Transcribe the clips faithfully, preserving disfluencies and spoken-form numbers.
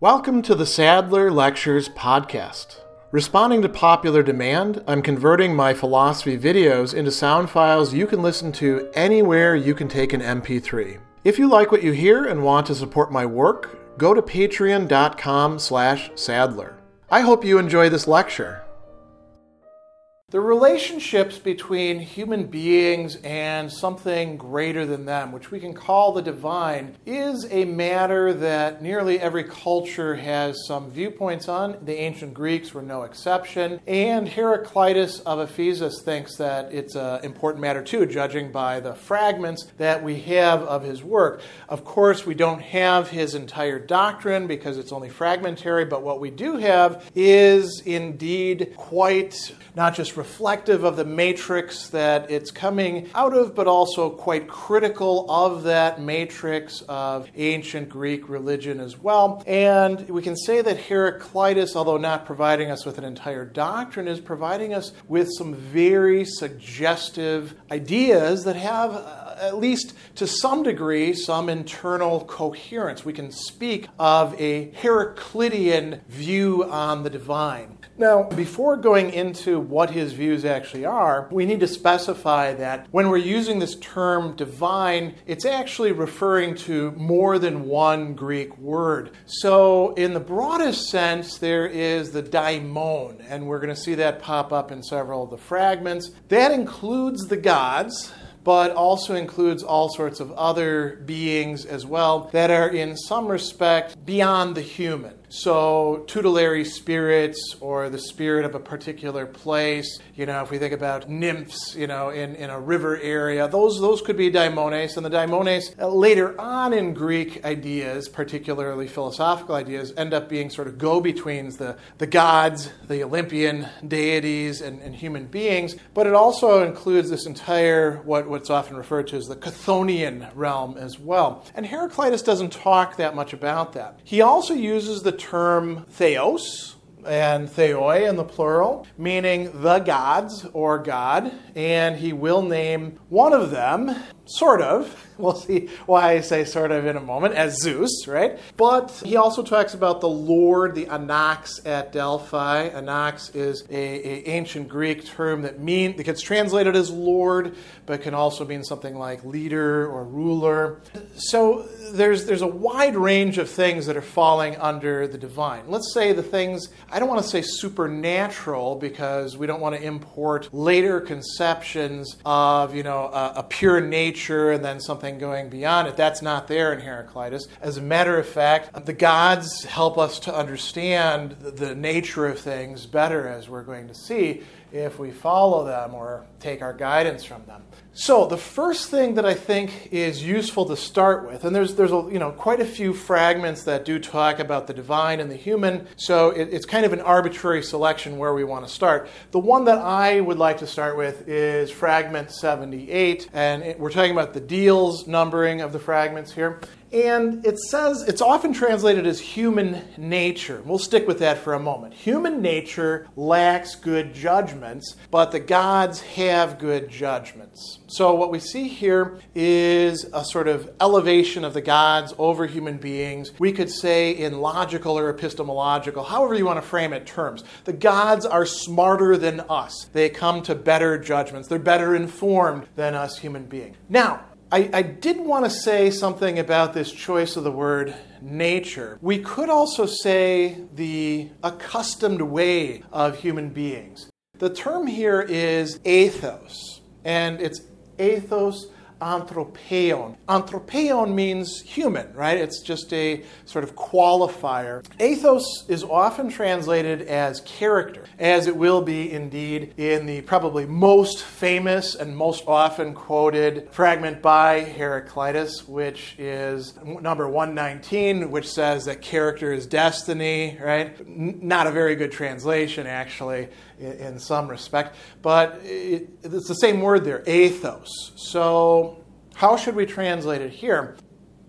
Welcome to the Sadler Lectures podcast. Responding to popular demand, I'm converting my philosophy videos into sound files you can listen to anywhere you can take an M P three. If you like what you hear and want to support my work, go to patreon.com slash Sadler. I hope you enjoy this lecture. The relationships between human beings and something greater than them, which we can call the divine, is a matter that nearly every culture has some viewpoints on. The ancient Greeks were no exception, and Heraclitus of Ephesus thinks that it's an important matter too, judging by the fragments that we have of his work. Of course, we don't have his entire doctrine because it's only fragmentary, but what we do have is indeed quite not just reflective of the matrix that it's coming out of, but also quite critical of that matrix of ancient Greek religion as well. And we can say that Heraclitus, although not providing us with an entire doctrine, is providing us with some very suggestive ideas that have, uh, at least to some degree, some internal coherence. We can speak of a Heraclitean view on the divine. Now, before going into what his views actually are, we need to specify that when we're using this term divine, it's actually referring to more than one Greek word. So in the broadest sense, there is the daimon, and we're going to see that pop up in several of the fragments. That includes the gods, but also includes all sorts of other beings as well that are in some respect beyond the human. So tutelary spirits or the spirit of a particular place, you know, if we think about nymphs, you know, in, in a river area, those those could be daimones. And the daimones uh, later on in Greek ideas, particularly philosophical ideas, end up being sort of go-betweens, the, the gods, the Olympian deities, and, and human beings. But it also includes this entire, what, what's often referred to as the Chthonian realm as well. And Heraclitus doesn't talk that much about that. He also uses the term theos and theoi in the plural, meaning the gods or God, and he will name one of them, sort of. We'll see why I say sort of in a moment, as Zeus, right? But he also talks about the Lord, the Anax at Delphi. Anax is a, a ancient Greek term that mean that gets translated as Lord, but can also mean something like leader or ruler. So there's there's a wide range of things that are falling under the divine. Let's say the things, I don't want to say supernatural because we don't want to import later conceptions of, you know, a, a pure nature and then something going beyond it. That's not there in Heraclitus. As a matter of fact, the gods help us to understand the nature of things better, as we're going to see, if we follow them or take our guidance from them. So the first thing that I think is useful to start with, and there's there's a, you know quite a few fragments that do talk about the divine and the human, so it, it's kind of an arbitrary selection where we want to start. The one that I would like to start with is fragment seventy-eight, and it, we're talking about the Diels numbering of the fragments here. And it says, it's often translated as human nature. We'll stick with that for a moment. Human nature lacks good judgments, but the gods have good judgments. So what we see here is a sort of elevation of the gods over human beings. We could say in logical or epistemological, however you want to frame it, terms. The gods are smarter than us. They come to better judgments. They're better informed than us human beings. Now, I, I did want to say something about this choice of the word nature. We could also say the accustomed way of human beings. The term here is ethos, and it's ethos anthropeion. Anthropeion means human, right? It's just a sort of qualifier. Ethos is often translated as character, as it will be indeed in the probably most famous and most often quoted fragment by Heraclitus, which is number one nineteen, which says that character is destiny, right? N- not a very good translation, actually, in, in some respect, but it, it's the same word there, ethos. So how should we translate it here?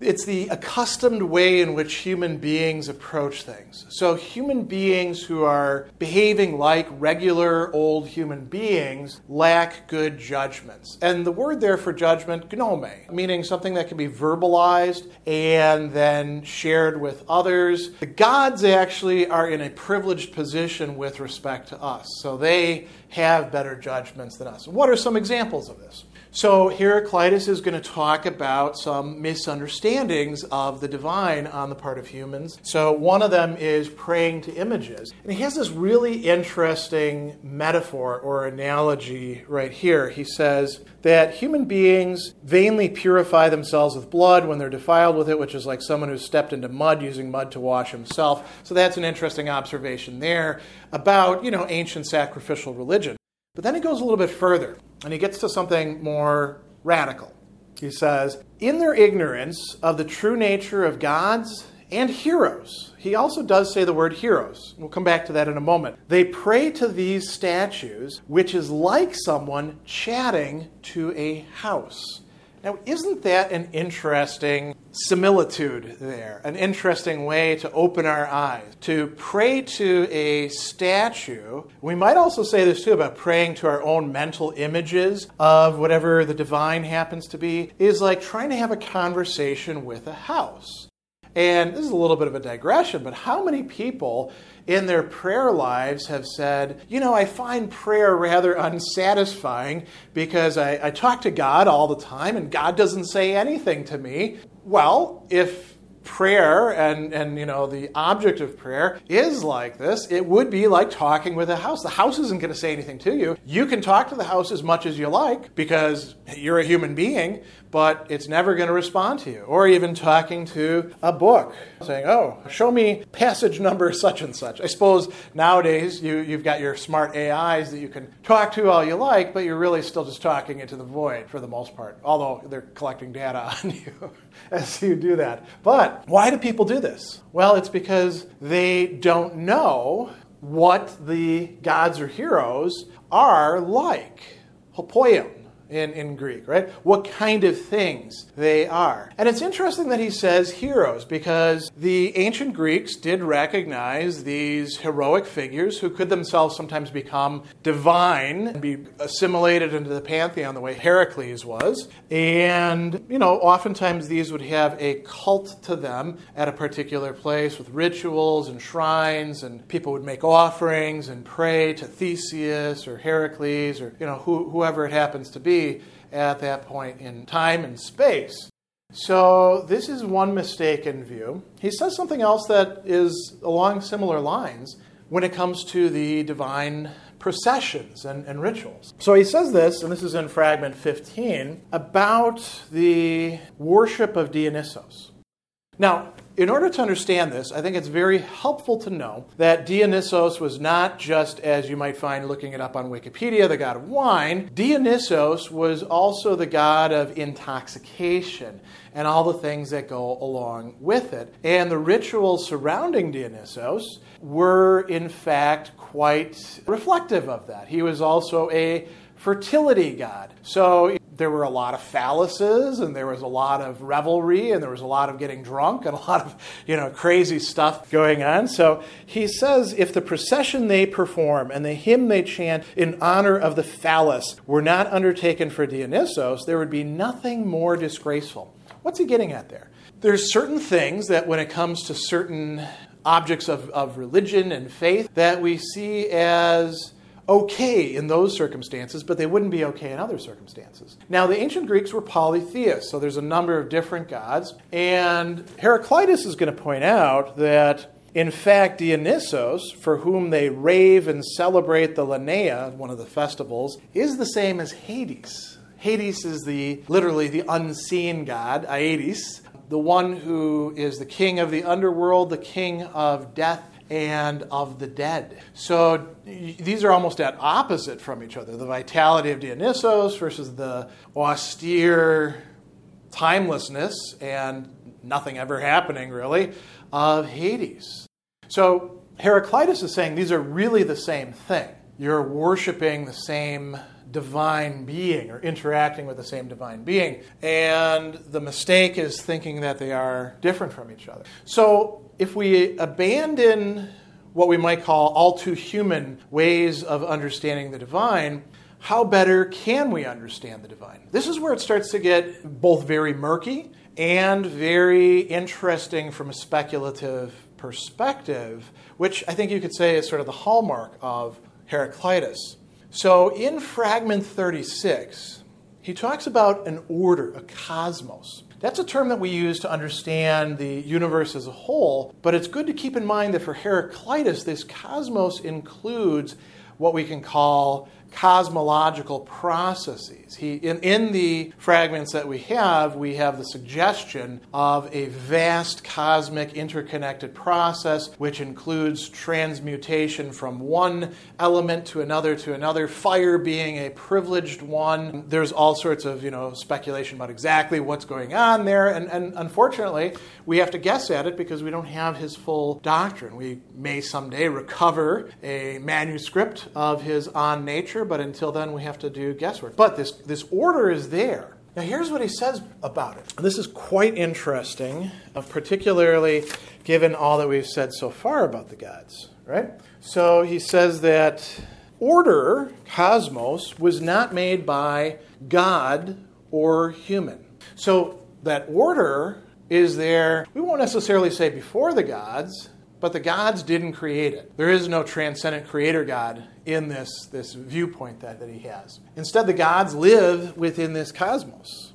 It's the accustomed way in which human beings approach things. So human beings who are behaving like regular old human beings lack good judgments. And the word there for judgment, gnome, meaning something that can be verbalized and then shared with others. The gods actually are in a privileged position with respect to us. So they have better judgments than us. What are some examples of this? So Heraclitus is going to talk about some misunderstandings of the divine on the part of humans. So one of them is praying to images. And he has this really interesting metaphor or analogy right here. He says that human beings vainly purify themselves with blood when they're defiled with it, which is like someone who's stepped into mud using mud to wash himself. So that's an interesting observation there about, you know, ancient sacrificial religion. But then he goes a little bit further, and he gets to something more radical. He says, in their ignorance of the true nature of gods and heroes, he also does say the word heroes. We'll come back to that in a moment. They pray to these statues, which is like someone chatting to a house. Now, isn't that an interesting similitude there? An interesting way to open our eyes. To pray to a statue. We might also say this too about praying to our own mental images of whatever the divine happens to be, is like trying to have a conversation with a house. And this is a little bit of a digression, but how many people in their prayer lives have said, you know, I find prayer rather unsatisfying because I, I talk to God all the time and God doesn't say anything to me. Well, if prayer and, and, you know, the object of prayer is like this, it would be like talking with a house. The house isn't going to say anything to you. You can talk to the house as much as you like because you're a human being, but it's never going to respond to you. Or even talking to a book, saying, oh, show me passage number such and such. I suppose nowadays you, you've got your smart A Is that you can talk to all you like, but you're really still just talking into the void for the most part, although they're collecting data on you as you do that. But why do people do this? Well, it's because they don't know what the gods or heroes are like. Hopoion. In, in Greek, right? What kind of things they are. And it's interesting that he says heroes because the ancient Greeks did recognize these heroic figures who could themselves sometimes become divine and be assimilated into the pantheon the way Heracles was. And, you know, oftentimes these would have a cult to them at a particular place with rituals and shrines, and people would make offerings and pray to Theseus or Heracles or, you know, who, whoever it happens to be at that point in time and space. So this is one mistaken view. He says something else that is along similar lines when it comes to the divine processions and, and rituals. So he says this, and this is in fragment fifteen, about the worship of Dionysos. Now, in order to understand this, I think it's very helpful to know that Dionysos was not just, as you might find looking it up on Wikipedia, the god of wine. Dionysos was also the god of intoxication and all the things that go along with it. And the rituals surrounding Dionysos were, in fact, quite reflective of that. He was also a fertility god. So there were a lot of phalluses, and there was a lot of revelry, and there was a lot of getting drunk, and a lot of, you know, crazy stuff going on. So he says, if the procession they perform and the hymn they chant in honor of the phallus were not undertaken for Dionysos, there would be nothing more disgraceful. What's he getting at there? There's certain things that when it comes to certain objects of, of religion and faith that we see as okay in those circumstances, but they wouldn't be okay in other circumstances. Now, the ancient Greeks were polytheists, so there's a number of different gods, and Heraclitus is going to point out that, in fact, Dionysos, for whom they rave and celebrate the Lenaea, one of the festivals, is the same as Hades. Hades is the literally the unseen god, Aedes, the one who is the king of the underworld, the king of death, and of the dead. So these are almost at opposite from each other. The vitality of Dionysos versus the austere timelessness and nothing ever happening, really, of Hades. So Heraclitus is saying these are really the same thing. You're worshiping the same divine being or interacting with the same divine being. And the mistake is thinking that they are different from each other. So if we abandon what we might call all too human ways of understanding the divine, how better can we understand the divine? This is where it starts to get both very murky and very interesting from a speculative perspective, which I think you could say is sort of the hallmark of Heraclitus. So in fragment thirty-six, he talks about an order, a cosmos. That's a term that we use to understand the universe as a whole, but it's good to keep in mind that for Heraclitus, this cosmos includes what we can call cosmological processes. He, in, in the fragments that we have, we have the suggestion of a vast cosmic interconnected process which includes transmutation from one element to another to another, fire being a privileged one. There's all sorts of, you know, speculation about exactly what's going on there, and, and unfortunately, we have to guess at it because we don't have his full doctrine. We may someday recover a manuscript of his On Nature, but until then we have to do guesswork. But this, this order is there. Now here's what he says about it. This is quite interesting, uh, particularly given all that we've said so far about the gods, right? So he says that order, cosmos, was not made by God or human. So that order is there, we won't necessarily say before the gods, but the gods didn't create it. There is no transcendent creator God in this, this viewpoint that, that he has. Instead, the gods live within this cosmos.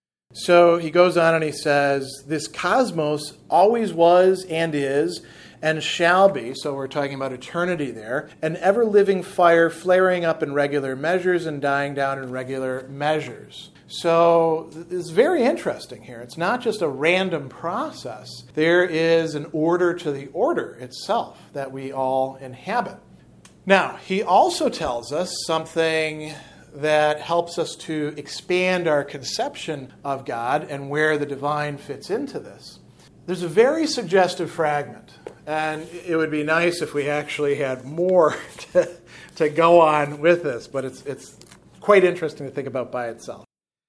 So he goes on and he says, this cosmos always was and is and shall be, so we're talking about eternity there, an ever-living fire flaring up in regular measures and dying down in regular measures. So it's very interesting here. It's not just a random process. There is an order to the order itself that we all inhabit. Now, he also tells us something that helps us to expand our conception of God and where the divine fits into this. There's a very suggestive fragment, and it would be nice if we actually had more to, to go on with this, but it's, it's quite interesting to think about by itself.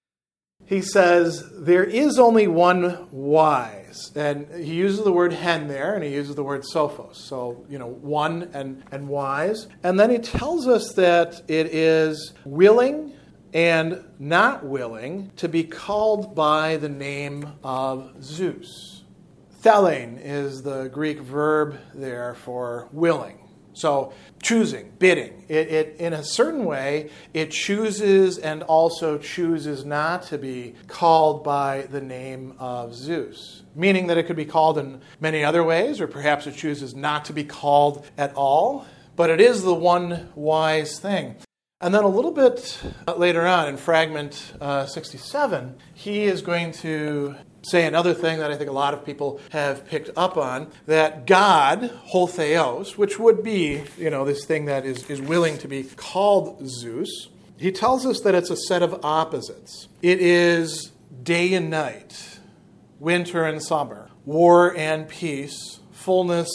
He says, there is only one wise. And he uses the word hen there, and he uses the word sophos. So, you know, one and, and wise. And then he tells us that it is willing and not willing to be called by the name of Zeus. Thelein is the Greek verb there for willing. So choosing, bidding. It, it, in a certain way, it chooses and also chooses not to be called by the name of Zeus. Meaning that it could be called in many other ways, or perhaps it chooses not to be called at all. But it is the one wise thing. And then a little bit later on in fragment uh, sixty-seven, he is going to say another thing that I think a lot of people have picked up on, that God, ho theos, which would be, you know, this thing that is, is willing to be called Zeus, he tells us that it's a set of opposites. It is day and night, winter and summer, war and peace, fullness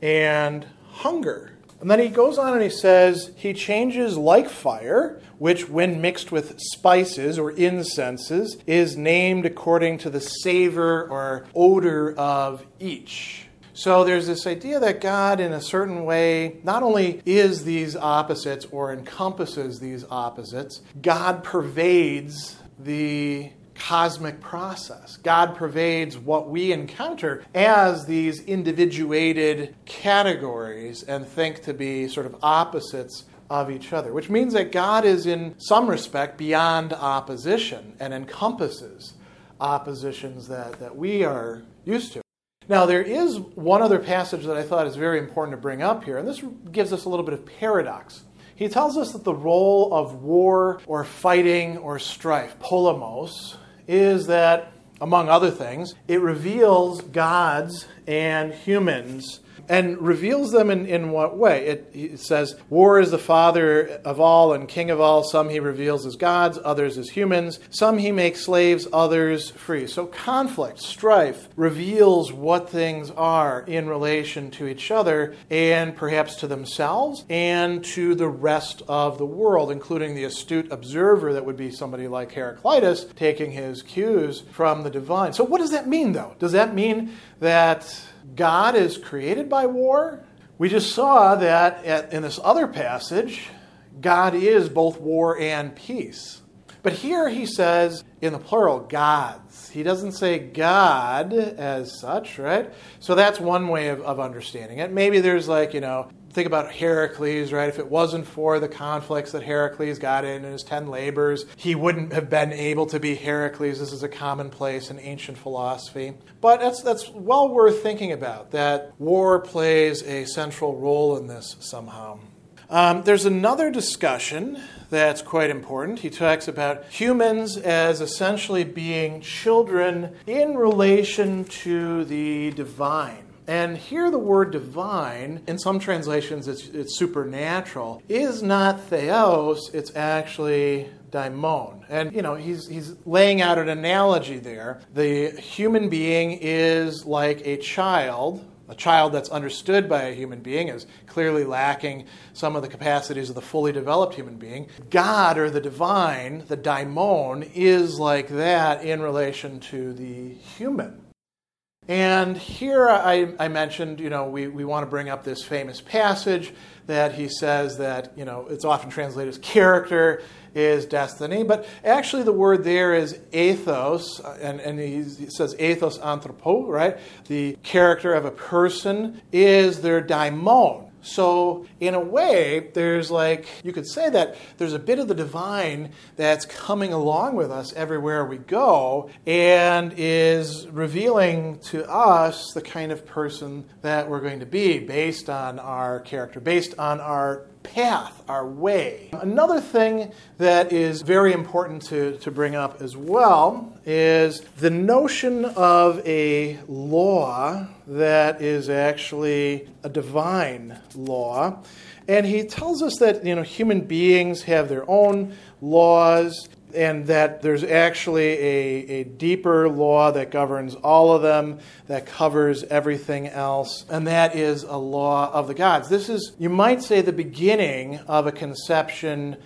and hunger. And then he goes on and he says, he changes like fire, which when mixed with spices or incenses is named according to the savor or odor of each. So there's this idea that God, in a certain way, not only is these opposites or encompasses these opposites, God pervades the cosmic process. God pervades what we encounter as these individuated categories and think to be sort of opposites of each other, which means that God is in some respect beyond opposition and encompasses oppositions that, that we are used to. Now, there is one other passage that I thought is very important to bring up here, and this gives us a little bit of paradox. He tells us that the role of war or fighting or strife, polemos, is that, among other things, it reveals God's and humans' And reveals them in, in what way? It, it says, war is the father of all and king of all. Some he reveals as gods, others as humans. Some he makes slaves, others free. So conflict, strife, reveals what things are in relation to each other and perhaps to themselves and to the rest of the world, including the astute observer that would be somebody like Heraclitus taking his cues from the divine. So what does that mean, though? Does that mean that God is created by war? We just saw that at, in this other passage, God is both war and peace. But here he says, in the plural, gods. He doesn't say God as such, right? So that's one way of, of understanding it. Maybe there's like, you know, think about Heracles, right? If it wasn't for the conflicts that Heracles got in in his ten labors, he wouldn't have been able to be Heracles. This is a commonplace in ancient philosophy. But that's that's well worth thinking about, that war plays a central role in this somehow. Um, there's another discussion that's quite important. He talks about humans as essentially being children in relation to the divine. And here the word divine, in some translations it's, it's supernatural, is not theos, it's actually daimon. And, you know, he's he's laying out an analogy there. The human being is like a child. A child that's understood by a human being is clearly lacking some of the capacities of the fully developed human being. God, or the divine, the daimon, is like that in relation to the human. And here I, I mentioned, you know, we, we want to bring up this famous passage that he says that, you know, it's often translated as character is destiny, but actually the word there is ethos, and, and he says ethos anthropo, right? The character of a person is their daimon. So in a way, there's like, you could say that there's a bit of the divine that's coming along with us everywhere we go and is revealing to us the kind of person that we're going to be based on our character, based on our path, our way. Another thing that is very important to, to bring up as well is the notion of a law that is actually a divine law. And he tells us that, you know, human beings have their own laws, and that there's actually a, a deeper law that governs all of them, that covers everything else, and that is a law of the gods. This is, you might say, the beginning of a conception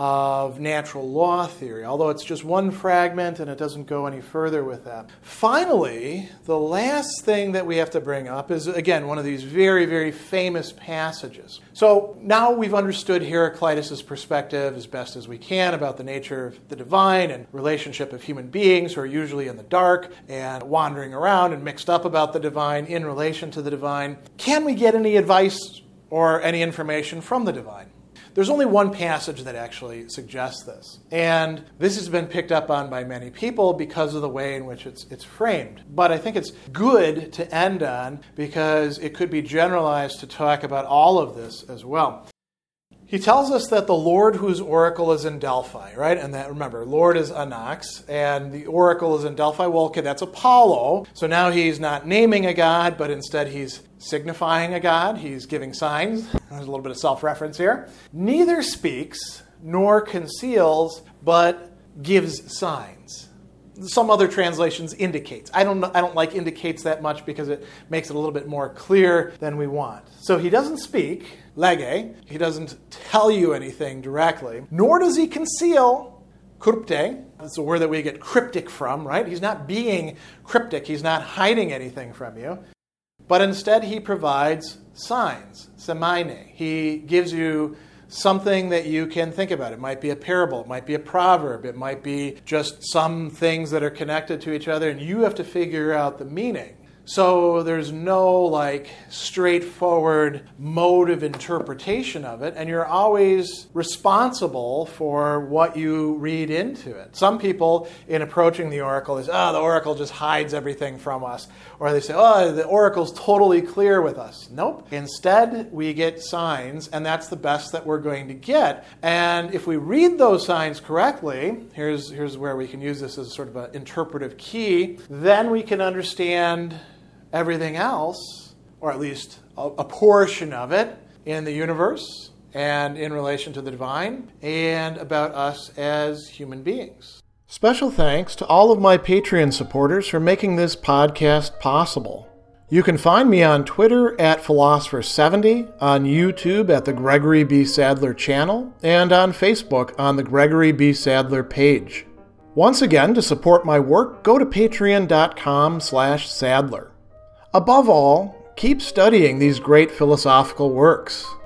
of natural law theory, although it's just one fragment and it doesn't go any further with that. Finally, the last thing that we have to bring up is, again, one of these very, very famous passages. So now we've understood Heraclitus' perspective as best as we can about the nature of the divine and relationship of human beings who are usually in the dark and wandering around and mixed up about the divine in relation to the divine. Can we get any advice or any information from the divine? There's only one passage that actually suggests this, and this has been picked up on by many people because of the way in which it's it's framed. But I think it's good to end on because it could be generalized to talk about all of this as well. He tells us that the Lord whose oracle is in Delphi, right? And that, remember, Lord is Anax, and the oracle is in Delphi. Well, okay, that's Apollo. So now he's not naming a god, but instead he's signifying a god. He's giving signs. There's a little bit of self-reference here. Neither speaks nor conceals, but gives signs. Some other translations indicates. I don't I don't like indicates that much because it makes it a little bit more clear than we want. So he doesn't speak, lege. He doesn't tell you anything directly, nor does he conceal, krypte. That's the word that we get cryptic from, right? He's not being cryptic. He's not hiding anything from you. But instead he provides signs, semaine. He gives you something that you can think about. It might be a parable. It might be a proverb. It might be just some things that are connected to each other, and you have to figure out the meaning. So there's no like straightforward mode of interpretation of it, and you're always responsible for what you read into it. Some people in approaching the oracle is, oh, the oracle just hides everything from us. Or they say, oh, the oracle's totally clear with us. Nope. Instead, we get signs, and that's the best that we're going to get. And if we read those signs correctly, here's, here's where we can use this as sort of an interpretive key, then we can understand everything else, or at least a, a portion of it, in the universe and in relation to the divine, and about us as human beings. Special thanks to all of my Patreon supporters for making this podcast possible. You can find me on Twitter at Philosopher seventy, on YouTube at the Gregory B. Sadler channel, and on Facebook on the Gregory B. Sadler page. Once again, to support my work, go to patreon.com slash Sadler. Above all, keep studying these great philosophical works.